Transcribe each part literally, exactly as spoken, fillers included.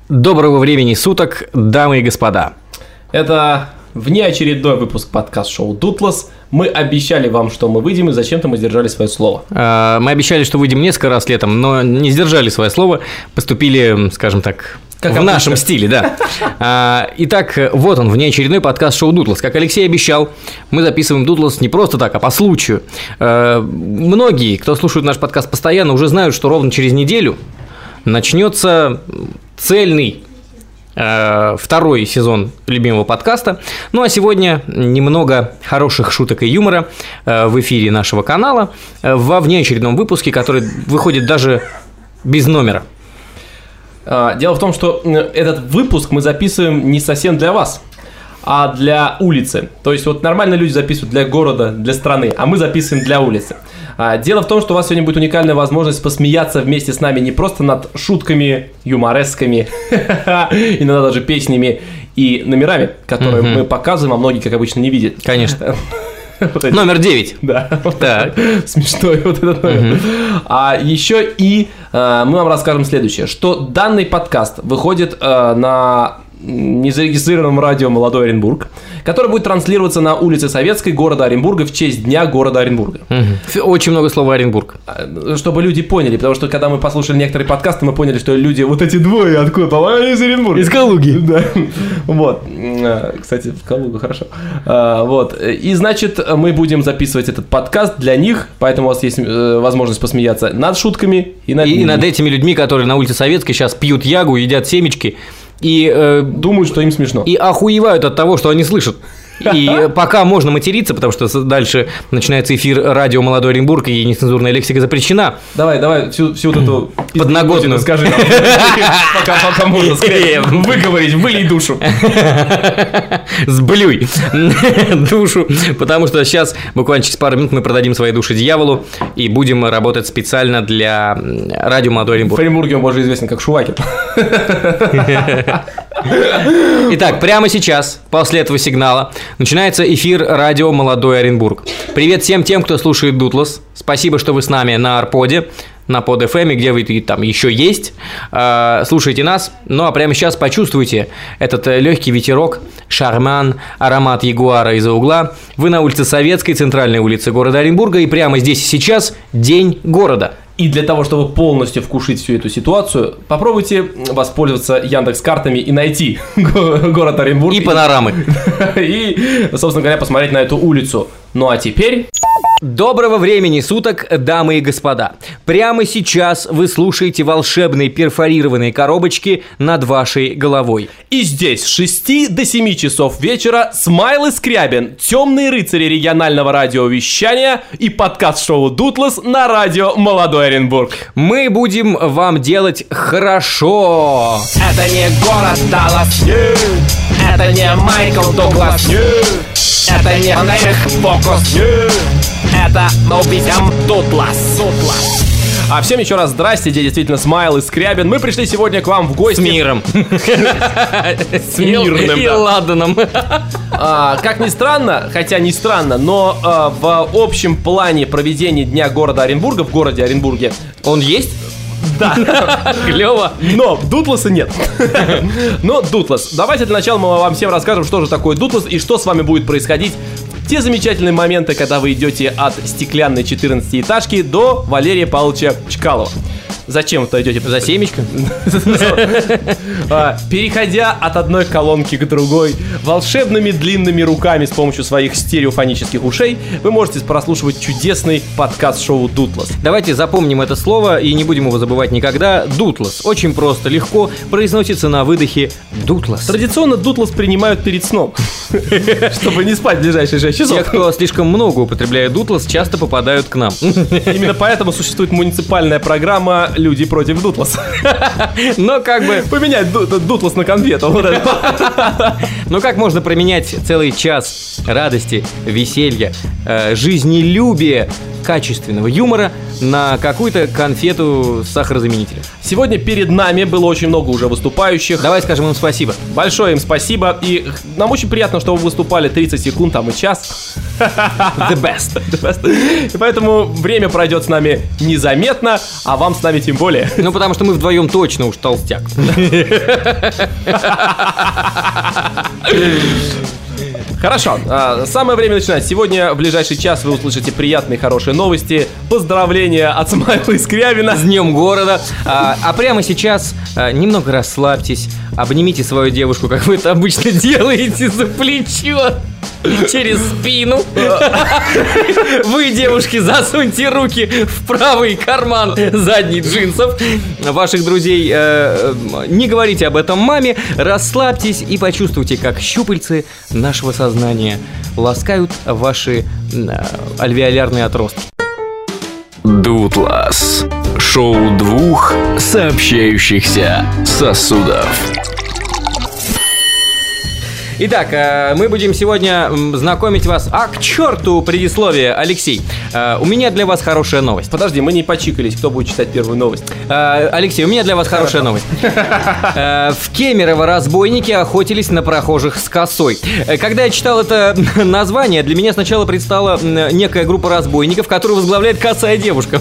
Доброго времени суток, дамы и господа. Это внеочередной выпуск подкаст-шоу «Дутлас». Мы обещали вам, что мы выйдем, и зачем-то мы сдержали свое слово. Мы обещали, что выйдем несколько раз летом, но не сдержали свое слово, поступили, скажем так, как в обычно. Нашем стиле, да. Итак, вот он, внеочередной подкаст-шоу «Дутлас». Как Алексей обещал, мы записываем «Дутлас» не просто так, а по случаю. Многие, кто слушает наш подкаст постоянно, уже знают, что ровно через неделю начнется цельный э, второй сезон любимого подкаста. Ну а сегодня немного хороших шуток и юмора э, в эфире нашего канала э, во внеочередном выпуске, который выходит даже без номера. Дело в том, что этот выпуск мы записываем не совсем для вас, а для улицы. То есть вот нормально люди записывают для города, для страны, а мы записываем для улицы. Дело в том, что у вас сегодня будет уникальная возможность посмеяться вместе с нами не просто над шутками, юморесками, иногда даже песнями и номерами, которые мы показываем, а многие, как обычно, не видят. Конечно. Вот номер девять. Да, вот так. Смешной вот этот номер. Uh-huh. А еще и э, мы вам расскажем следующее, что данный подкаст выходит э, на незарегистрированном радио «Молодой Оренбург», который будет транслироваться на улице Советской города Оренбурга в честь Дня города Оренбурга. Угу. Очень много слова «Оренбург». Чтобы люди поняли, потому что когда мы послушали некоторые подкасты, мы поняли, что люди, вот эти двое, откуда, по-моему, из Оренбурга. Из Калуги. Да. Вот. Кстати, в Калугу, хорошо. Вот. И, значит, мы будем записывать этот подкаст для них, поэтому у вас есть возможность посмеяться над шутками и над, и над этими людьми, которые на улице Советской сейчас пьют ягу, едят семечки. И э, думают, что им смешно. И охуевают от того, что они слышат. И пока можно материться, потому что дальше начинается эфир радио «Молодой Оренбург», и нецензурная лексика запрещена. Давай, давай, всю, всю вот эту подноготную скажи нам. Пока, пока можно сказать. Выговорить, вылей душу. Сблюй душу, потому что сейчас, буквально через пару минут, мы продадим свои души дьяволу и будем работать специально для радио «Молодой Оренбург». В Оренбурге он больше известен как Шувакин. Итак, прямо сейчас, после этого сигнала, начинается эфир радио «Молодой Оренбург». Привет всем тем, кто слушает «Дутлас». Спасибо, что вы с нами на Арподе, на Под эф эм, где вы там еще есть. Слушайте нас. Ну, а прямо сейчас почувствуйте этот легкий ветерок, шарман, аромат ягуара из-за угла. Вы на улице Советской, центральной улице города Оренбурга, и прямо здесь и сейчас День города. И для того, чтобы полностью вкушить всю эту ситуацию, попробуйте воспользоваться Яндекс.Картами и найти город Оренбург. И панорамы. И, собственно говоря, посмотреть на эту улицу. Ну а теперь... Доброго времени суток, дамы и господа. Прямо сейчас вы слушаете волшебные перфорированные коробочки над вашей головой. И здесь с шести до семи часов вечера Смайл и Скрябин, темные рыцари регионального радиовещания и подкаст-шоу «Дутлас» на радио «Молодой Оренбург». Мы будем вам делать хорошо. Это не город Даллас, нет. Это не Майкл Дуглас, нет. Это не Нейх Фокус, нет. Это Новизям Дутлас. Дутлас. А всем еще раз здрасте, где действительно Смайл и Скрябин. Мы пришли сегодня к вам в гости. С миром. С мирным, и ладаном. Как ни странно, хотя не странно, но в общем плане проведения Дня города Оренбурга в городе Оренбурге он есть. Да, клево. Но Дутласа нет. Но Дутлас. Давайте для начала мы вам всем расскажем, что же такое Дутлас и что с вами будет происходить в те замечательные моменты, когда вы идете от стеклянной четырнадцатиэтажки до Валерия Павловича Чкалова. Зачем вы идете? За семечко? Переходя от одной колонки к другой волшебными длинными руками с помощью своих стереофонических ушей, вы можете прослушивать чудесный подкаст-шоу «Дутлас». Давайте запомним это слово и не будем его забывать никогда. «Дутлас». Очень просто, легко произносится на выдохе «Дутлас». Традиционно «Дутлас» принимают перед сном, чтобы не спать в ближайшие шесть часов. Те, кто слишком много употребляет «Дутлас», часто попадают к нам. Именно поэтому существует муниципальная программа «Люди против Дутласа». Но как бы... Поменять Дутлас на конфету. Но как можно променять целый час радости, веселья, жизнелюбия качественного юмора на какую-то конфету с сахарозаменителем. Сегодня перед нами было очень много уже выступающих. Давай скажем им спасибо. Большое им спасибо. И нам очень приятно, что вы выступали тридцать секунд, там и час. The best. The best. И поэтому время пройдет с нами незаметно, а вам с нами тем более. Ну, потому что мы вдвоем точно уж толстяк. Хорошо, самое время начинать. Сегодня в ближайший час вы услышите приятные, хорошие новости. Поздравления от Смайла и Скрябина. С Днем города. А, а прямо сейчас а, немного расслабьтесь, обнимите свою девушку, как вы это обычно делаете, за плечо и через спину. Вы, девушки, засуньте руки в правый карман задних джинсов ваших друзей. Не говорите об этом маме. Расслабьтесь и почувствуйте, как щупальцы нашего сознания ласкают ваши альвеолярные отростки. Дутлас. Шоу двух сообщающихся сосудов. Итак, мы будем сегодня знакомить вас... А, к черту предисловие, Алексей. У меня для вас хорошая новость. Подожди, мы не почикались, кто будет читать первую новость. Алексей, у меня для вас хорошая новость. В Кемерово разбойники охотились на прохожих с косой. Когда я читал это название, для меня сначала предстала некая группа разбойников, которую возглавляет косая девушка.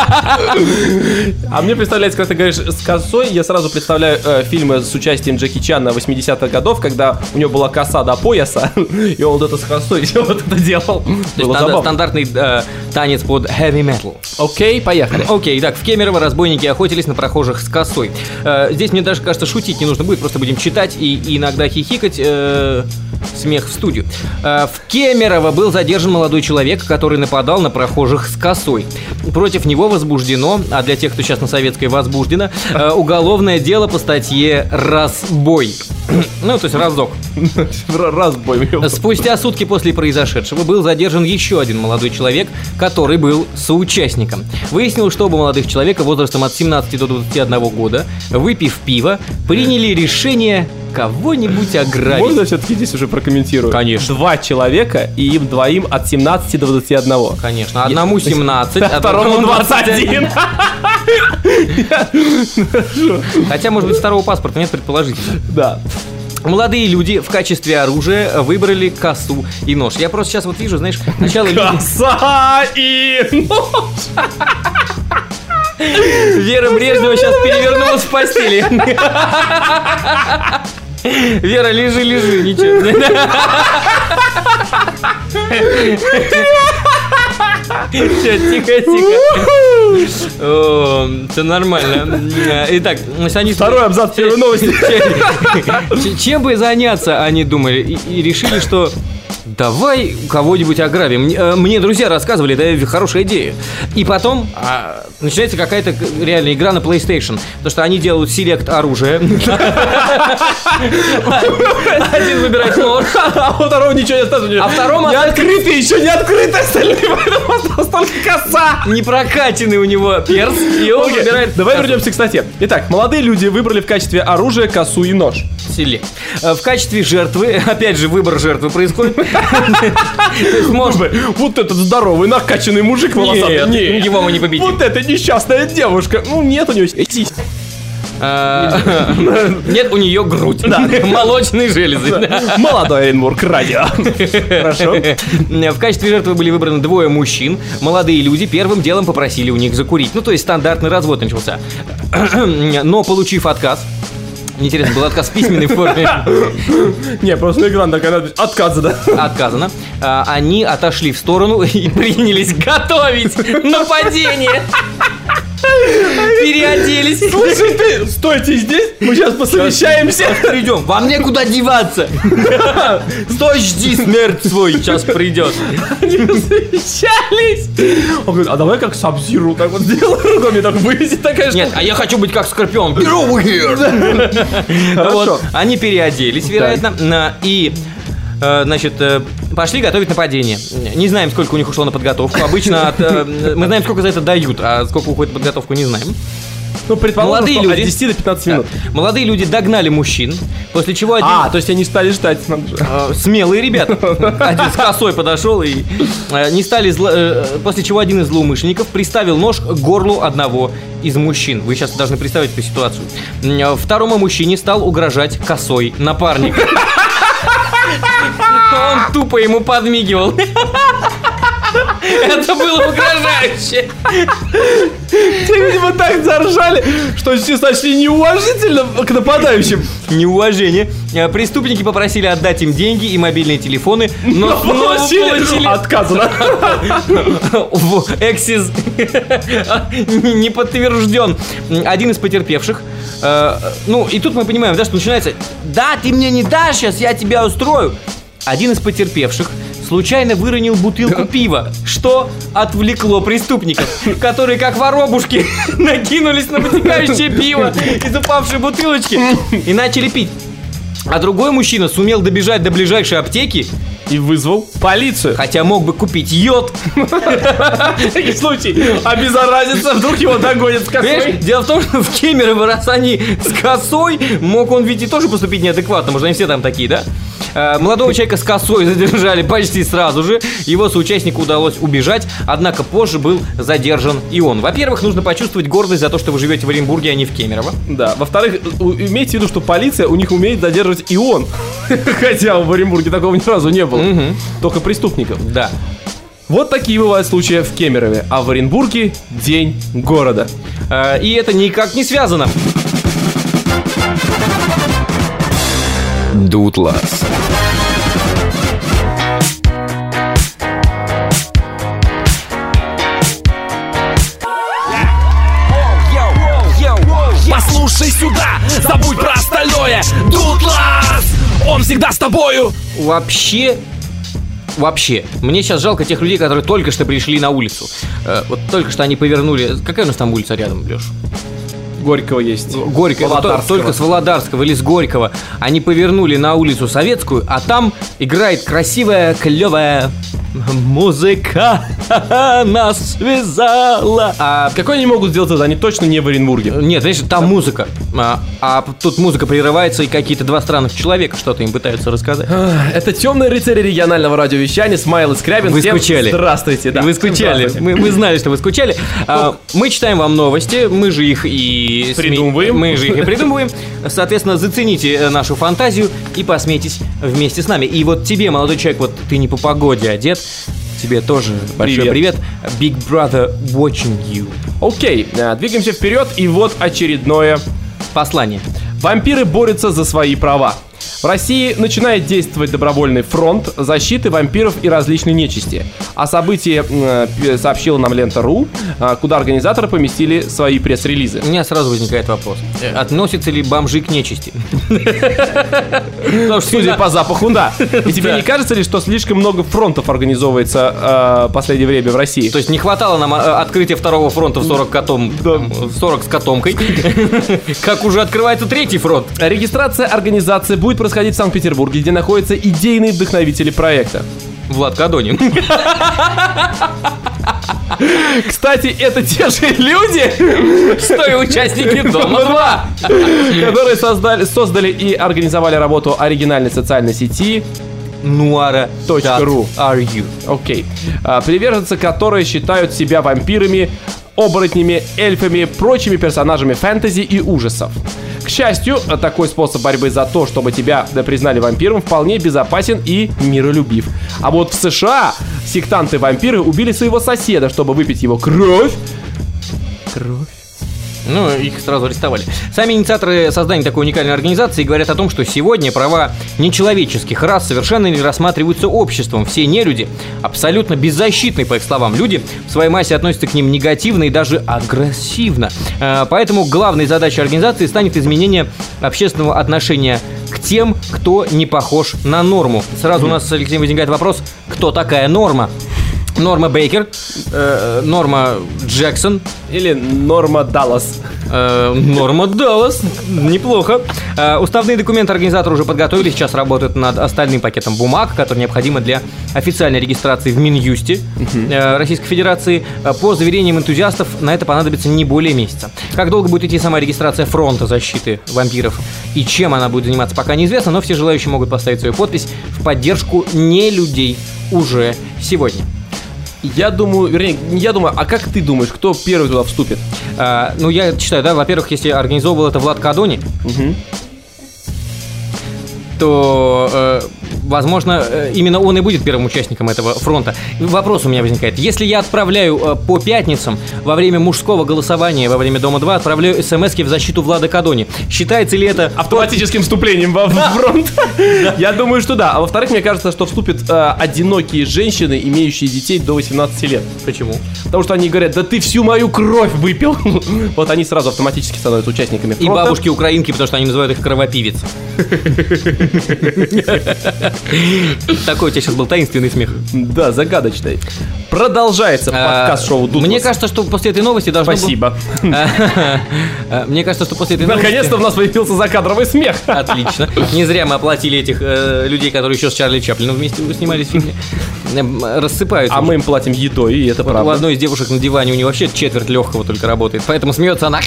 А мне представляется, когда ты говоришь с косой, я сразу представляю э, фильмы с участием Джеки Чана восьмидесятых годов, когда у него была коса до пояса, и он вот это с косой все вот это делал. Станд- стандартный э, танец под heavy metal. Окей, поехали. Окей, так, в Кемерово разбойники охотились на прохожих с косой. Э, здесь мне даже, кажется, шутить не нужно будет, просто будем читать и, и иногда хихикать. Э, смех в студию. Э, в Кемерово был задержан молодой человек, который нападал на прохожих с косой. Против него возбуждено, а для тех, кто сейчас на советской возбуждено, э, уголовное дело по статье «Разбой». Ну, то есть разок. Разбой. Спустя сутки после произошедшего был задержан еще один молодой человек, который был соучастником. Выяснилось, что оба молодых человека возрастом от семнадцати до двадцати одного года, выпив пиво, приняли решение кого-нибудь ограбить. Можно все-таки здесь уже прокомментирую? Конечно. Два человека, и им двоим от семнадцати до двадцати одного. Конечно. Одному семнадцать, а второму двадцать один. Хотя, может быть, второго паспорта нет, предположительно. Да. Молодые люди в качестве оружия выбрали косу и нож. Я просто сейчас вот вижу, знаешь, сначала... Коса и нож! Вера Брежнева сейчас перевернулась в постели. Вера, лежи, лежи, ничего. Все, тихо, тихо. Все нормально. Итак, они... Второй абзац первой новости. Чем бы заняться, они думали, и решили, что... Давай кого-нибудь ограбим. Мне друзья рассказывали, это хорошая идея. И потом а, начинается какая-то реальная игра на PlayStation. Потому что они делают селект оружия. Один выбирает нож, а у второго ничего не осталось. А второму не открытый, еще не открытый остальные. Поэтому только коса. Не прокачанный у него перс. И он выбирает. Давай вернемся к статье. Итак, молодые люди выбрали в качестве оружия косу и нож. Селект. В качестве жертвы, опять же, выбор жертвы происходит. Вот этот здоровый, накачанный мужик волосатый. Нет, его мы не победим. Вот эта несчастная девушка. Ну, нет у него сиськи. Нет, у нее грудь. Молочные железы. Молодой Эдинбург радио. Хорошо. В качестве жертвы были выбраны двое мужчин. Молодые люди первым делом попросили у них закурить. Ну, то есть стандартный развод начался. Но, получив отказ... Интересно, был отказ в письменной форме. Не, просто на экран такая надпись «Отказано». Отказано. А, они отошли в сторону и принялись готовить нападение. Переоделись. Слушай, ты, стойте здесь, мы сейчас посовещаемся. Придем, вам некуда деваться. Стой, жди, смерть свой сейчас придет. Они посовещались. Он говорит, а давай как Саб-Зиру так вот сделай руками, так вывези такая штука. Нет, а я хочу быть как Скорпион. Get over here. Вот, они переоделись, вероятно, и... Значит, пошли готовить нападение. Не знаем, сколько у них ушло на подготовку. Обычно от, мы знаем, сколько за это дают, а сколько уходит на подготовку, не знаем. Ну, предположим, молодые что люди, от десяти до пятнадцати минут. Да. Молодые люди догнали мужчин, после чего один... А, то есть они стали ждать. Э, смелые ребята. Один с косой подошел и э, не стали зло... э, после чего один из злоумышленников приставил нож к горлу одного из мужчин. Вы сейчас должны представить эту ситуацию. Э, второму мужчине стал угрожать косой напарник. Он тупо ему подмигивал. Это было угрожающе. Те, видимо, так заржали, что все сочли неуважительно к нападающим. Неуважение. Преступники попросили отдать им деньги и мобильные телефоны, но, но получили. получили... Отказано. Эксис не подтвержден. Один из потерпевших. Ну, и тут мы понимаем, да, что начинается: да, ты мне не дашь, сейчас я тебя устрою. Один из потерпевших случайно выронил бутылку пива, что отвлекло преступников, которые, как воробушки, накинулись на вытекающее пиво из упавшей бутылочки и начали пить. А другой мужчина сумел добежать до ближайшей аптеки и вызвал полицию. Хотя мог бы купить йод. В таких случаях обеззаразиться, вдруг его догонят с косой. Дело в том, что в Кемерово, раз они с косой, мог он ведь и тоже поступить неадекватно. Может, они все там такие, да? Молодого человека с косой задержали почти сразу же. Его соучастнику удалось убежать, однако позже был задержан и он. Во-первых, нужно почувствовать гордость за то, что вы живете в Оренбурге, а не в Кемерово. Да. Во-вторых, имейте в виду, что полиция у них умеет задерживать и он. Хотя в Оренбурге такого ни разу не было. Угу. Только преступников. Да. Вот такие бывают случаи в Кемерове. А в Оренбурге день города. И это никак не связано. Дутлас. Послушай сюда, забудь про остальное. Дутлас, он всегда с тобою. Вообще, вообще, мне сейчас жалко тех людей, которые только что пришли на улицу. э, Вот только что они повернули. Какая у нас там улица рядом, Леш? Горького есть. Горького, только с Володарского или с Горького. Они повернули на улицу Советскую, а там играет красивая, клевая музыка нас связала. А какой они могут сделать это? Они точно не в Оренбурге. Нет, знаешь, там музыка. А, а тут музыка прерывается, и какие-то два странных человека что-то им пытаются рассказать. Это темные рыцари регионального радиовещания. Смайл и Скрябин. Вы Всем скучали. Здравствуйте. Да. Вы скучали. Мы, мы знали, что вы скучали. А, мы читаем вам новости. Мы же их и придумываем. Мы же их и придумываем. Соответственно, зацените нашу фантазию и посмейтесь вместе с нами. И вот тебе, молодой человек, вот ты не по погоде одет. Тебе тоже большой привет. Big Brother watching you. Окей, двигаемся вперед. И вот очередное послание. Вампиры борются за свои права. В России начинает действовать добровольный фронт защиты вампиров и различной нечисти. О событии э, сообщила нам Лента.ру, э, куда организаторы поместили свои пресс-релизы. У меня сразу возникает вопрос. Относятся ли бомжи к нечисти? Судя по запаху, да. И тебе не кажется ли, что слишком много фронтов организовывается в последнее время в России? То есть не хватало нам открытия второго фронта в сорок котом, сорок с котомкой, как уже открывается третий фронт. Регистрация организации будет происходить в Санкт-Петербурге, где находятся идейные вдохновители проекта. Влад Кадонин. Кстати, это те же люди, что и участники Дома-два, которые создали, создали и организовали работу оригинальной социальной сети Nuara.ru. Окей. Приверженцы, которые считают себя вампирами, оборотнями, эльфами, прочими персонажами фэнтези и ужасов. К счастью, такой способ борьбы за то, чтобы тебя признали вампиром, вполне безопасен и миролюбив. А вот в США сектанты-вампиры убили своего соседа, чтобы выпить его кровь. Кровь. Ну, их сразу арестовали. Сами инициаторы создания такой уникальной организации говорят о том, что сегодня права нечеловеческих рас совершенно не рассматриваются обществом. Все нелюди, абсолютно беззащитные, по их словам, люди, в своей массе относятся к ним негативно и даже агрессивно. Поэтому главной задачей организации станет изменение общественного отношения к тем, кто не похож на норму. Сразу у нас с Алексеем возникает вопрос, кто такая норма? Норма Бейкер, э, Норма Джексон. Или Норма Даллас. Э, Норма Даллас. Неплохо. Э, уставные документы организаторы уже подготовили. Сейчас работают над остальным пакетом бумаг, который необходимо для официальной регистрации в Минюсте э, Российской Федерации. По заверениям энтузиастов, на это понадобится не более месяца. Как долго будет идти сама регистрация фронта защиты вампиров и чем она будет заниматься, пока неизвестно, но все желающие могут поставить свою подпись в поддержку не людей уже сегодня. Я думаю, вернее, не я думаю, а как ты думаешь, кто первый туда вступит? А, ну, я считаю, да, во-первых, если организовывал это Влад Кадони, Угу. то, э, возможно, э, именно он и будет первым участником этого фронта. Вопрос у меня возникает. Если я отправляю э, по пятницам во время мужского голосования, во время Дома-два, отправляю смс-ки в защиту Влада Кадони, считается ли это... Автоматическим вступлением во фронт? Я думаю, что да. А во-вторых, мне кажется, что вступят э, одинокие женщины, имеющие детей до восемнадцати лет. Почему? Потому что они говорят, да ты всю мою кровь выпил. Вот они сразу автоматически становятся участниками фронта. И бабушки-украинки, потому что они называют их кровопивец. Такой у тебя сейчас был таинственный смех. Да, загадочный. Продолжается подкаст шоу Дутлас. Мне кажется, что после этой новости должно... Спасибо. Мне кажется, что после этой новости... Наконец-то у нас появился закадровый смех. Отлично. Не зря мы оплатили этих э, людей, которые еще с Чарли Чаплином вместе снимались в фильме. Э, рассыпаются. А мы им платим едой, и это Вот правда. у одной из девушек на диване у нее вообще четверть легкого только работает. Поэтому смеется она.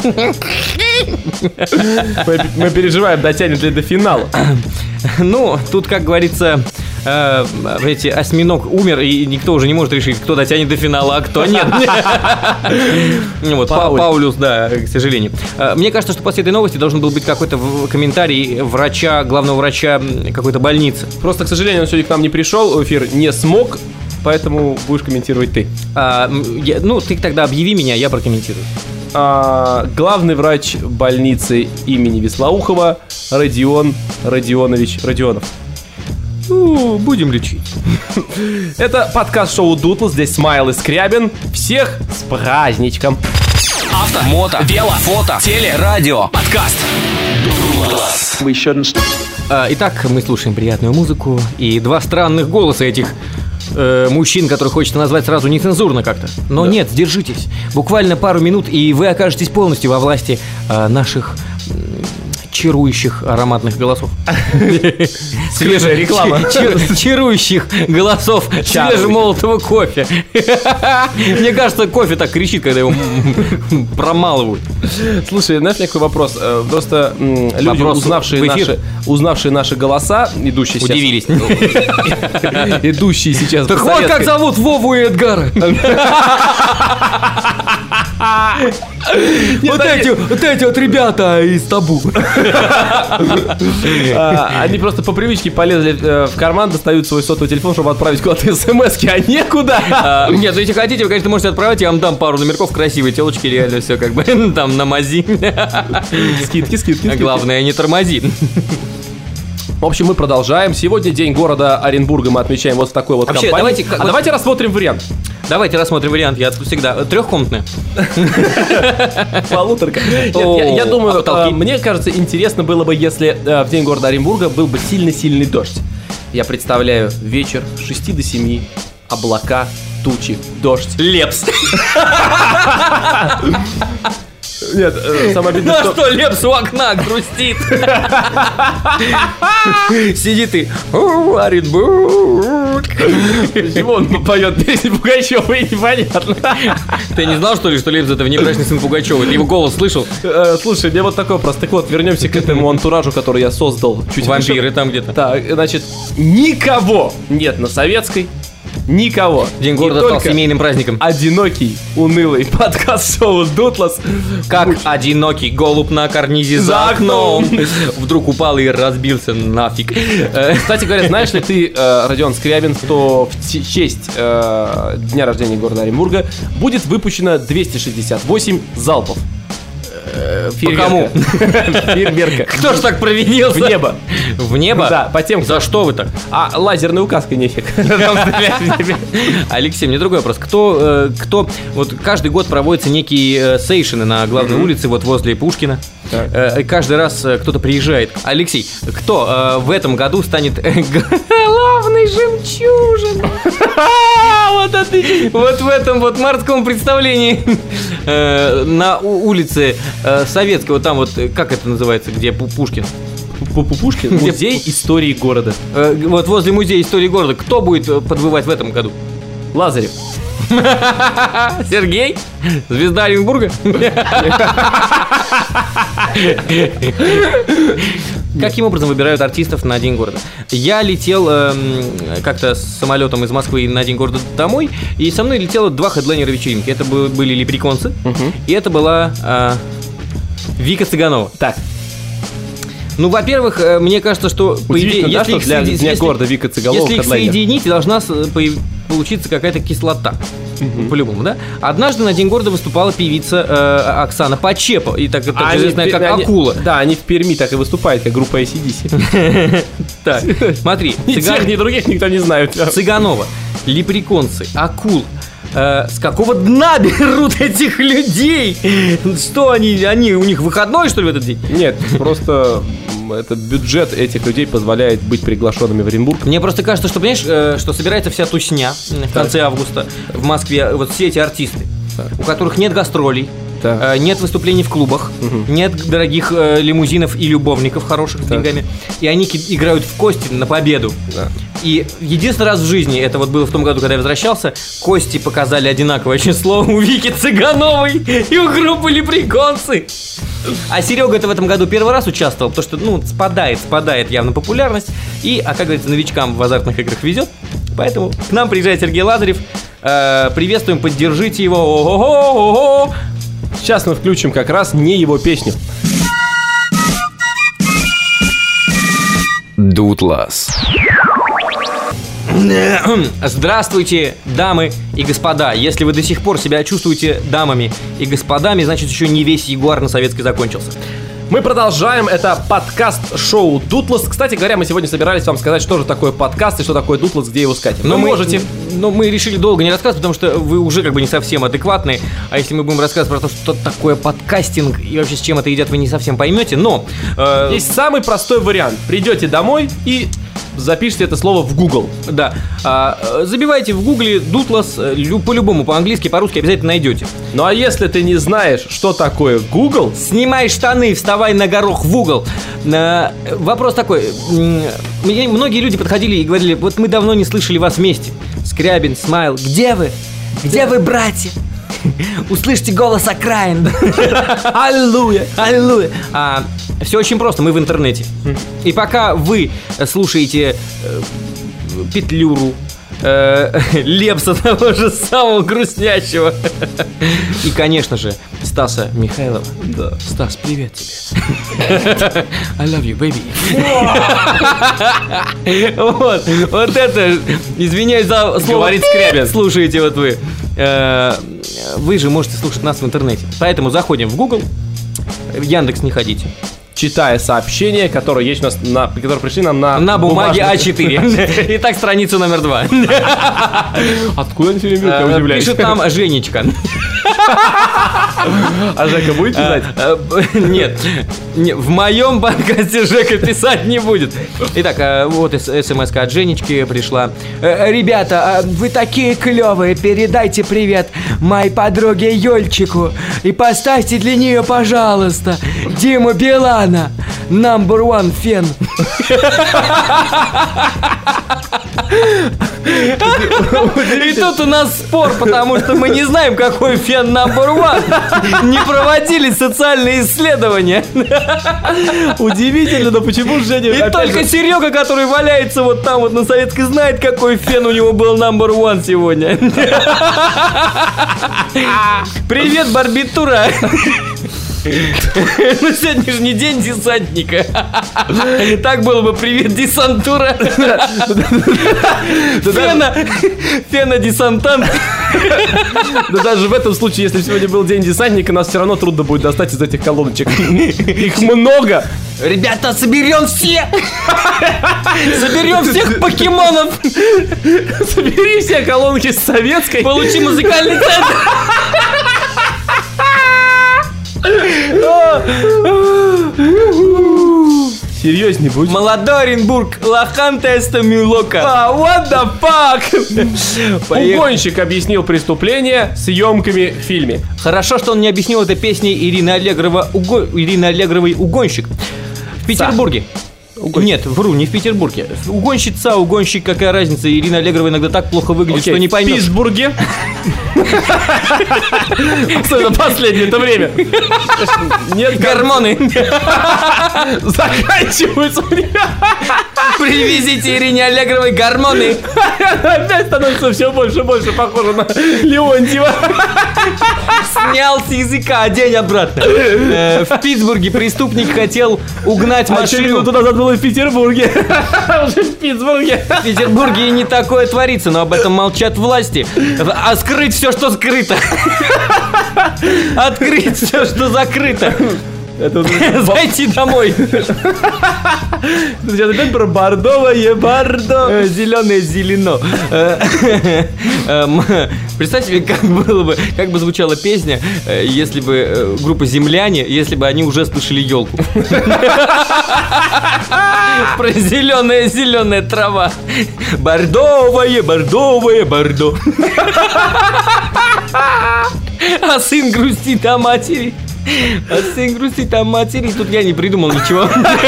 Мы, мы переживаем, дотянет ли до финала. Ну, тут, как говорится, э, эти, осьминог умер, и никто уже не может решить, кто дотянет до финала, а кто нет. Вот, Паулюс, да, к сожалению. Мне кажется, что после этой новости должен был быть какой-то комментарий врача, главного врача какой-то больницы. Просто, к сожалению, он сегодня к нам не пришел, в эфир не смог, поэтому будешь комментировать ты. А, я, ну, ты тогда объяви меня, я прокомментирую. А, главный врач больницы имени Вислоухова Родион Родионович Родионов. Ну, будем лечить. Это подкаст шоу Дутлас, здесь Смайл и Скрябин. Всех с праздничком. Авто, мото, вело, фото, теле, радио, подкаст. Дутлас. А, итак, мы слушаем приятную музыку и два странных голоса этих э, мужчин, которых хочется назвать сразу нецензурно как-то. Но Да. нет, сдержитесь. Буквально пару минут, и вы окажетесь полностью во власти э, наших м, чарующих ароматных голосов. Свежая реклама. Чар- Чарующих голосов свежемолотого кофе. Мне кажется, кофе так кричит, когда его м, промалывают. Слушай, знаешь, какой вопрос? Э, Просто м, люди, Вопрос узнавшие в эфир. наши, узнавшие наши голоса, идущие сейчас... Удивились. Идущие сейчас Так по вот как советской- зовут Вову и Эдгара. Вот эти, вот эти вот ребята из Табу. А, Они просто по привычке полезли э, в карман, достают свой сотовый телефон, чтобы отправить куда-то смс-ки, а некуда. А, Нет, ну если хотите, вы, конечно, можете отправить, я вам дам пару номерков красивой телочки, реально все как бы там на мази. Скидки, скидки, скидки. Главное, не тормози. В общем, мы продолжаем. Сегодня день города Оренбурга мы отмечаем вот в такой вот Вообще, компании. давайте, как- А давайте рассмотрим вариант. Давайте рассмотрим вариант, я всегда. Трехкомнатная. Полуторка. Нет, О, я, я думаю, а потолки? э, мне кажется, интересно было бы, если э, в день города Оренбурга был бы сильно-сильный дождь. Я представляю вечер с шести до семи, облака, тучи, дождь. Лепс. Нет, э, самое обидное, Ну что... что, Лепс у окна грустит. Сидит и... «О, Оренбург». Почему он поет песню Пугачевой, непонятно. Ты не знал, что ли, что Лепс это внебрачный сын Пугачева? Ты его голос слышал? Э, Слушай, мне вот такой вопрос. Так вот, вернемся к этому антуражу, который я создал. Чуть Вампиры выше. там где-то. Так, значит, никого нет на Советской. Никого. День И города стал только семейным праздником. одинокий, унылый подкаст-шоу Дутлас. Как одинокий голубь на карнизе за За окном окном. вдруг упал и разбился нафиг. Э, Кстати говоря, знаешь ли ты, э, Родион Скрябин, что в те- честь э, дня рождения города Оренбурга будет выпущено двести шестьдесят восемь залпов. По кому? Фейерверка. Кто ж так провинился? В небо. В небо? Да, по тем, кто... За что вы так? А лазерной указкой нефиг. Алексей, мне другой вопрос. Кто, э, кто, вот каждый год проводятся некие э, сейшины на главной улице, вот возле Пушкина. Так. Э, и каждый раз э, кто-то приезжает. Алексей, кто э, в этом году станет э, главной жемчужиной? Вот отлично. Вот в этом вот морском представлении э, на у- улице э, Советской, вот там вот, э, как это называется, где Пу- Пушкин? Пушкин. Музей истории города. Э, вот возле музея истории города. Кто будет э, подвывать в этом году? Лазарев. Сергей? Звезда Оренбурга? Каким образом выбирают артистов на День города? Я летел э, как-то с самолетом из Москвы на День города домой, и со мной летело два хедлайнера вечеринки. Это бы- были лепреконцы, Мгм. и это была э, Вика Цыганова. Так, Ну, во-первых, э, мне кажется, что по идее, удивительно, да, если что их для соеди- Дня если- города Вика Цыганова если их хедлайнер. соединить, должна с- появ- получиться какая-то кислота. По-любому, да? Однажды на День города выступала певица э, Оксана Почепа, и так, так А же они известная в Пер- как они- Акула. Да, они в Перми так и выступают, как группа эй си ди си. Так, смотри, Ни Цыган- тех, ни других никто не знает. Цыганова, лепреконцы, Акул. Э, с какого дна берут этих людей? Что они, они, у них выходной, что ли, в этот день? Нет, просто м, это бюджет этих людей позволяет быть приглашенными в Оренбург. Мне просто кажется, что, понимаешь, э, что собирается вся тусня м, в конце августа в Москве, вот все эти артисты, у которых нет гастролей, Так. э, нет выступлений в клубах, нет дорогих э, лимузинов и любовников хороших с деньгами, и они ки- играют в кости на победу. Да. И единственный раз в жизни, это вот было в том году, когда я возвращался, кости показали одинаковое число у Вики Цыгановой и у группы Лепреконцы. А Серега-то в этом году первый раз участвовал, потому что, ну, спадает, спадает явно популярность. И, а как говорится, новичкам в азартных играх везет. Поэтому к нам приезжает Сергей Лазарев. Э, приветствуем, поддержите его. Ого-го, ого. Сейчас мы включим как раз не его песню. Дутлас. Здравствуйте, дамы и господа. Если вы до сих пор себя чувствуете дамами и господами, значит, еще не весь Ягуар на Советской закончился. Мы продолжаем, это подкаст-шоу Дутлас. Кстати говоря, мы сегодня собирались вам сказать, что же такое подкаст и что такое Дутлас, где его искать. Но Вы мы можете. Но мы решили долго не рассказывать, потому что вы уже как бы не совсем адекватны. А если мы будем рассказывать про то, что такое подкастинг и вообще с чем это едят, вы не совсем поймете. Но э, Есть самый простой вариант. Придете домой и запишите это слово в Google. да, э, забивайте в гугле Дутлас э, лю- по-любому, по-английски, по-русски обязательно найдете. Ну а если ты не знаешь, что такое Google, Снимай штаны, вставай на горох в угол. Э, Вопрос такой. м, мне многие люди подходили и говорили: вот мы давно не слышали вас вместе. Скрябин, Смайл, где вы? Где вы, братья? Услышьте голос окраин. Аллилуйя, аллилуйя. А, все очень просто, мы в интернете. И пока вы слушаете э, Петлюру, э, Лепса того же самого грустнящего и, конечно же, Стаса Михайлова. Да. Стас, привет тебе. I love you, baby. Вот, вот это, извиняюсь за слово, Говорит Скрябин. слушаете вот вы. Э, Вы же можете слушать нас в интернете. Поэтому заходим в Google, в Яндекс не ходите. читая сообщения, которые есть у нас на, которые пришли нам на На бумаге бумажных- а четыре. Итак, страница номер два. Откуда они все время берут, я Э, удивляюсь. Пишет нам Женечка. А Жека будет писать? Э, э, Нет, не, в моем подкасте Жека писать не будет. Итак, э, вот смс от Женечки пришла. Э, Ребята, а вы такие клевые, передайте привет моей подруге Ёльчику и поставьте для нее, пожалуйста, Диму Билана, number one фен. И тут у нас спор, потому что мы не знаем, какой фен number one. Не проводились социальные исследования. Удивительно, но почему Женя... И опять только же- Серега, который валяется вот там вот на Советской, знает, какой фен у него был number one сегодня. Привет, барбитура. Ну, сегодня же не день десантника. Так было бы привет, десантура. Фена, фена десантант. Да даже в этом случае, если сегодня был день десантника, нас все равно трудно будет достать из этих колоночек. Их много. Ребята, соберем все. Соберем всех покемонов. Собери все колонки с советской. Получи музыкальный центр. Серьезней будь. Молодой Оренбург, лохан теста милока. А, what the fuck? Угонщик объяснил преступление съемками в фильме. Хорошо, что он не объяснил это песней Ирины Аллегрова, уго... Ирины Аллегровой «Угонщик». В Петербурге. Угонщик. Нет, вру, не в Петербурге. Угонщица, угонщик, какая разница? Ирина Аллегрова иногда так плохо выглядит, Окей, что не поймешь. В Питтсбурге. Особенно последнее это время. Нет, гормоны. Заканчиваются. Привезите Ирине Аллегровой гормоны. Опять становится все больше и больше похоже на Леонтьева. Снял с языка, одень обратно. Э, в Питтсбурге преступник хотел угнать А машину. минуту назад было в Петербурге. Уже в Питтсбурге. В Петербурге и не такое творится, но об этом молчат власти. А скрыть все, что скрыто. Открыть все, что закрыто. Это Зайти домой. сейчас опять про бордовое бордо. Зеленое зелено. Представь себе, как было бы, как бы звучала песня, если бы группа «Земляне», если бы они уже слышали елку. Про зеленая зеленая трава. Бордовое, бордовое, бордо. А сын грустит о матери. А сын грустит о матери. Тут я не придумал ничего.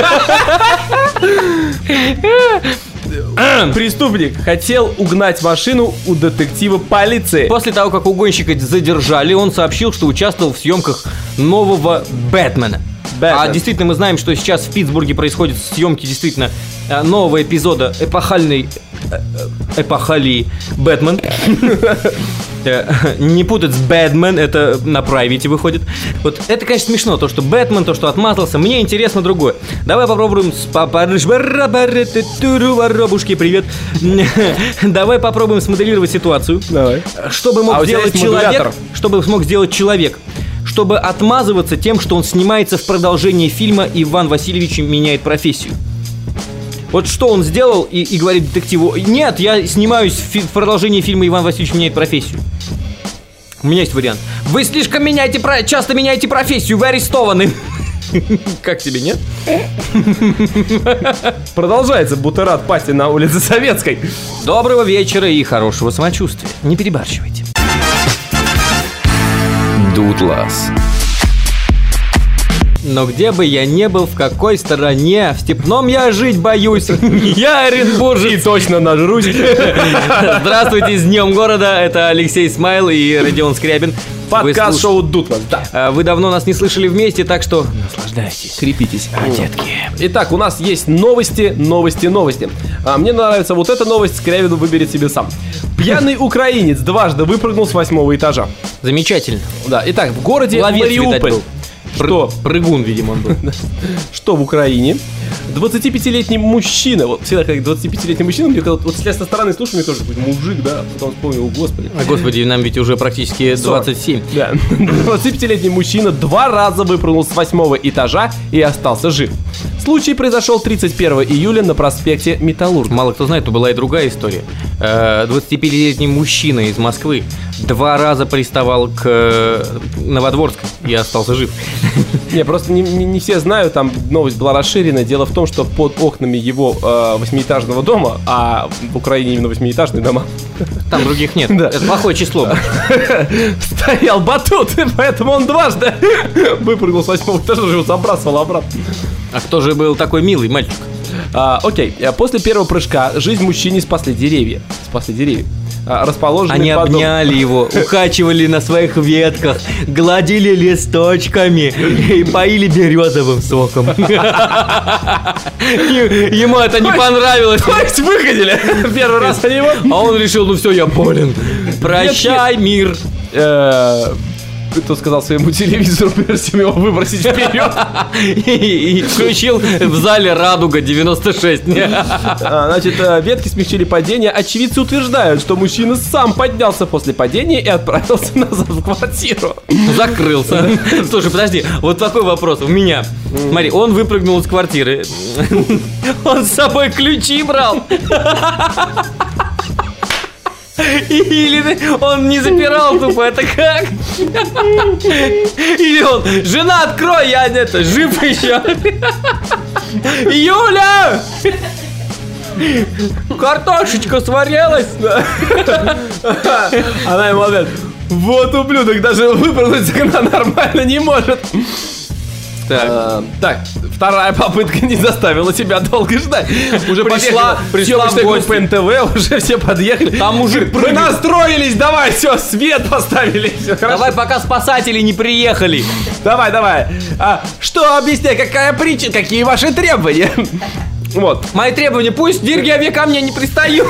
Преступник хотел угнать машину у детектива полиции. После того, как угонщика задержали, он сообщил, что участвовал в съемках нового «Бэтмена». Бэтмен. А действительно, мы знаем, что сейчас в Питтсбурге происходят съемки действительно нового эпизода эпохальной эпохалии «Бэтмен». Не путать с «Бэдмен», это на прайвете выходит. Вот это, конечно, смешно, то, что Бэтмен, то, что отмазался. Мне интересно другое. Давай попробуем с воробушки, привет. Давай попробуем смоделировать ситуацию. Давай. Чтобы мог А сделать человек, чтобы смог сделать человек, чтобы отмазываться тем, что он снимается в продолжении фильма «Иван Васильевич меняет профессию». Вот что он сделал и, и говорит детективу: нет, я снимаюсь в, фи- в продолжении фильма «Иван Васильевич меняет профессию». У меня есть вариант. Вы слишком меняете, про- часто меняете профессию, вы арестованы. Как тебе, нет? Продолжается бутерат пати на улице Советской. Доброго вечера и хорошего самочувствия. Не перебарщивайте. Дутлас. Но где бы я не был, в какой стороне, в степном я жить боюсь. Я оренбуржец. И точно нажрусь. Здравствуйте, с Днем города. Это Алексей Смайл и Родион Скрябин. Подкаст шоу Дутлас. Да. Вы давно нас не слышали вместе, так что наслаждайтесь. Крепитесь. Детки. Итак, у нас есть новости, новости, новости. А мне нравится вот эта новость, Скрябин выберет себе сам. Пьяный украинец дважды выпрыгнул с восьмого этажа. Замечательно. Да, итак, в городе Ловец, видать, Мариуполь. был. Что? Прыгун, видимо, он был. Что в Украине двадцатипятилетний мужчина, вот всегда как двадцатипятилетний мужчина, мне когда вот если со стороны слушаю, мне тоже какой-то мужик, да, потом вспомнил, господи. А, господи, нам ведь уже практически двадцать семь. Да. двадцатипятилетний мужчина два раза выпрыгнул с восьмого этажа и остался жив. Случай произошел тридцать первого июля на проспекте Металлург. Мало кто знает, то была и другая история. двадцатипятилетний мужчина из Москвы два раза приставал к Новодворску и остался жив. Не, просто не, не, не все знают, там новость была расширена. Дело в том, что под окнами его э, восьмиэтажного дома, а в Украине именно восьмиэтажные дома, там других нет. Да. Это плохое число. стоял батут, поэтому он дважды выпрыгнул с восьмого этажа, уже забрасывал обратно. А кто же был такой милый мальчик? А, окей, после первого прыжка жизнь мужчине спасли деревья. Спасли деревья. А, расположенные Они под дом- обняли его, укачивали на своих ветках, гладили листочками и поили березовым соком. Ему это не понравилось. То есть выходили первый раз они его. А он решил: ну все, я болен. Прощай, мир. Э, Кто сказал своему телевизору, прежде чем его выбросить вперед. И, и включил в зале «Радуга девяносто шесть». А, значит, э, ветки смягчили падение. Очевидцы утверждают, что мужчина сам поднялся после падения и отправился назад в квартиру. Закрылся. Слушай, подожди, вот такой вопрос у меня. Смотри, он выпрыгнул из квартиры. Он с собой ключи брал. Или он не запирал тупо, это как? Или он: жена, открой, я это, жив еще. Юля! Картошечка сварилась. Она ему ответ: вот ублюдок, даже выпрыгнуть с окна нормально не может. Так. А, так, вторая попытка не заставила тебя долго ждать. Уже пришла, пришла в гости. По эн тэ вэ, уже все подъехали. Там мужик прыгает. Мы настроились, давай, все, свет поставили. Все, давай, пока спасатели не приехали. Давай, давай. А, что, объясняй, какая причина, какие ваши требования? Вот. Мои требования: пусть Диргиаве ко мне не пристает.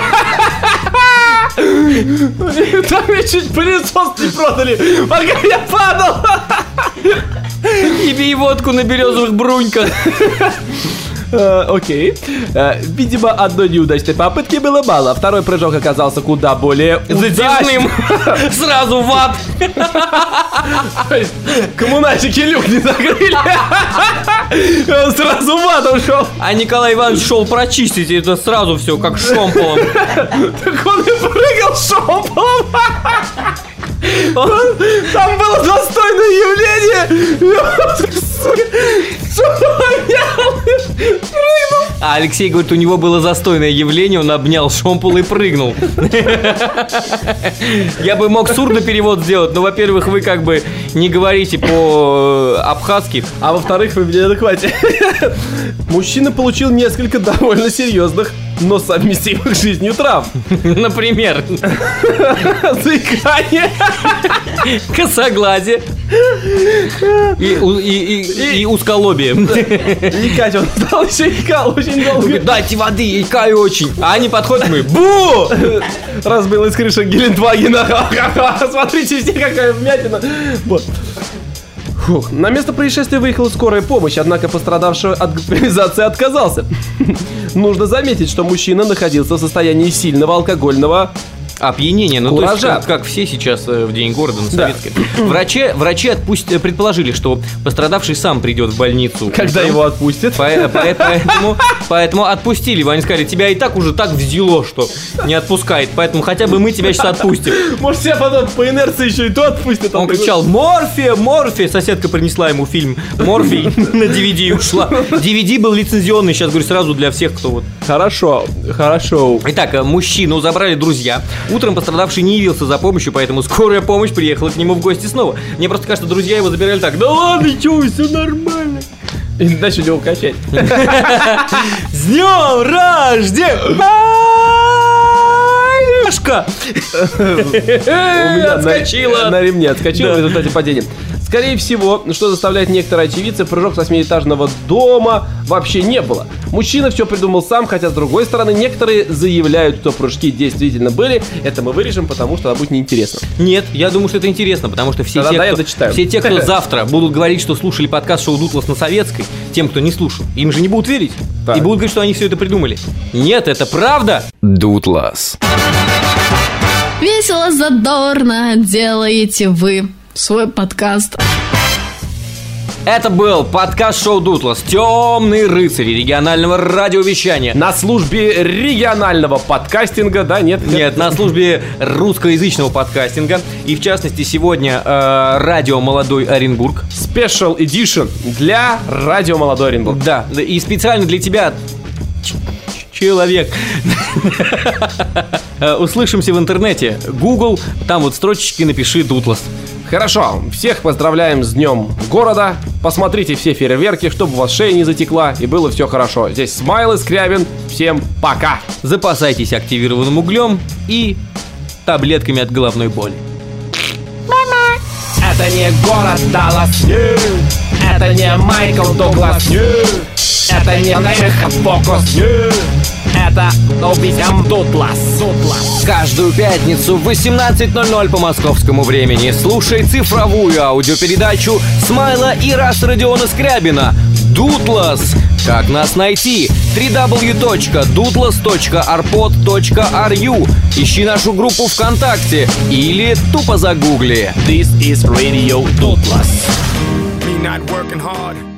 Там мне чуть пылесос не продали, пока я падал. И пей водку на березовых бруньках. Окей. Видимо, одной неудачной попытки было мало. Второй прыжок оказался куда более затяжным. Сразу в ад. Коммунальщики люк не закрыли. Он сразу в ад ушел. А Николай Иванович шел прочистить, и это сразу все как шомполом. Так он и прыгал шомполом. Там было достойное явление. А Алексей говорит, у него было застойное явление, он обнял шомпол и прыгнул. Я бы мог сурдоперевод сделать, но, во-первых, вы как бы не говорите по-абхазски, а во-вторых, вы в неадеквате. Мужчина получил несколько довольно серьезных, но совместимых с жизнью травм. Например, заикание, косоглазие и, и, и, и, и узколобие. Икать он стал еще икал очень долго. Дайте воды, икаю очень. А они подходят, мы: бу! Разбил из крыши Гелендвагена. Смотрите, все какая вмятина. Вот. Фух. На место происшествия выехала скорая помощь, однако пострадавший от госпитализации отказался. Нужно заметить, что мужчина находился в состоянии сильного алкогольного опьянение, ну куража. То есть, как, как все сейчас в день города на Советской. Да. Врачи, врачи отпусть, предположили, что пострадавший сам придет в больницу. Когда утром. Его отпустят. По, по, поэтому, поэтому отпустили его. Они сказали, тебя и так уже так взяло, что не отпускает. Поэтому хотя бы мы тебя сейчас отпустим. Может, тебя потом по инерции еще и то отпустят. Он кричал: морфия, морфия. Соседка принесла ему фильм «Морфий» на ди ви ди и ушла. ди ви ди был лицензионный, сейчас говорю сразу для всех, кто вот. Хорошо, хорошо. Итак, мужчину забрали друзья. Утром пострадавший не явился за помощью, поэтому скорая помощь приехала к нему в гости снова. Мне просто кажется, друзья его забирали так: да ладно, чё, все нормально. И начали его качать. С днем рождения! У меня отскочила. На ремне отскочила в результате падения. Скорее всего, что заставляет некоторые очевидцы, прыжок с восьмиэтажного дома вообще не было. Мужчина все придумал сам, хотя, с другой стороны, некоторые заявляют, что прыжки действительно были. Это мы вырежем, потому что это будет неинтересно. Нет, я думаю, что это интересно, потому что все, те, кто, все те, кто завтра будут говорить, что слушали подкаст «Шоу Дутлас» на Советской, тем, кто не слушал, им же не будут верить. Так. И будут говорить, что они все это придумали. Нет, это правда. Дутлас. Весело, задорно делаете вы свой подкаст. Это был подкаст «Шоу Дутлас», темные рыцари регионального радиовещания. На службе регионального подкастинга, да, нет? Нет, нет на службе русскоязычного подкастинга. И в частности сегодня э, радио «Молодой Оренбург». Special Edition для радио «Молодой Оренбург». Да, и специально для тебя, человек. Услышимся в интернете. Google, там вот строчечки напиши «Дутлас». Хорошо, всех поздравляем с Днем города. Посмотрите все фейерверки, чтобы у вас шея не затекла и было все хорошо. Здесь Смайл и Скрябин. Всем пока. Запасайтесь активированным углем и таблетками от головной боли. Мама. Это не город Даллас. Нет. Это не Майкл Дуглас. Нет. Это не Неймеха Фокус. Нет. Это Убийцам Дутлас. Дутлас. Каждую пятницу в восемнадцать ноль ноль по московскому времени слушай цифровую аудиопередачу Смайла и Рас Родиона Скрябина «Дутлас». Как нас найти? дабл ю дабл ю дабл ю точка дутлас точка арпод точка ар ю. Ищи нашу группу ВКонтакте или тупо загугли. This is Radio Dutlas. Me not working hard.